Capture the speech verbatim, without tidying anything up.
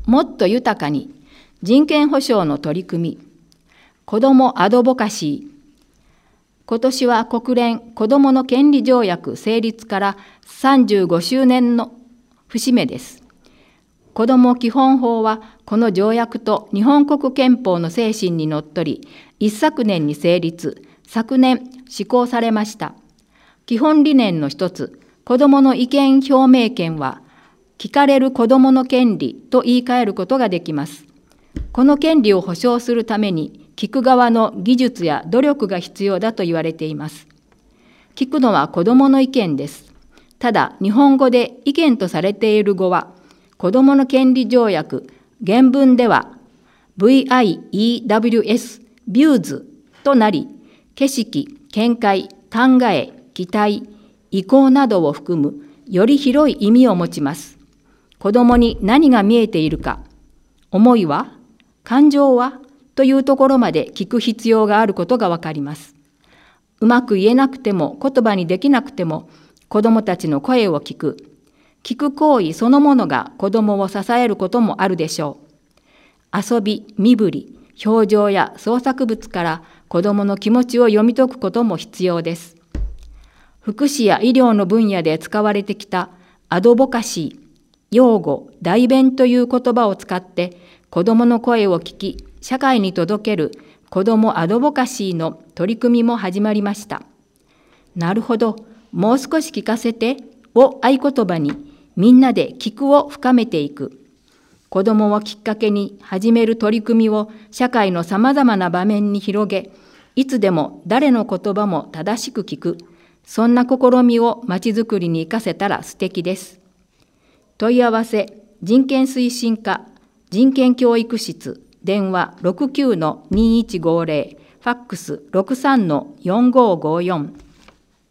もっと豊かに人権保障の取り組み、子どもアドボカシー。今年は国連子どもの権利条約成立からさんじゅうごしゅうねんの節目です。子ども基本法はこの条約と日本国憲法の精神にのっとり、一昨年に成立、昨年施行されました。基本理念の一つ、子どもの意見表明権は、聞かれる子どもの権利と言い換えることができます。この権利を保障するために、聞く側の技術や努力が必要だと言われています。聞くのは子どもの意見です。ただ、日本語で意見とされている語は、子どもの権利条約、原文では ブイアイイーダブリューエス、ビューズとなり、景色、見解、考え、期待、意向などを含むより広い意味を持ちます。子どもに何が見えているか、思いは、感情はというところまで聞く必要があることがわかります。うまく言えなくても言葉にできなくても子どもたちの声を聞く。聞く行為そのものが子どもを支えることもあるでしょう。遊び、身振り、表情や創作物から子どもの気持ちを読み解くことも必要です。福祉や医療の分野で使われてきたアドボカシー、擁護、代弁という言葉を使って子どもの声を聞き、社会に届ける子どもアドボカシーの取り組みも始まりました。なるほど、もう少し聞かせてを合言葉にみんなで聞くを深めていく。子どもをきっかけに始める取り組みを社会のさまざまな場面に広げ、いつでも誰の言葉も正しく聞く、そんな試みをまちづくりに生かせたら素敵です。問い合わせ、人権推進課、人権教育室、電話 ろくきゅうのにいちごぜろ、ファックス ろくさんのよんごーごーよん。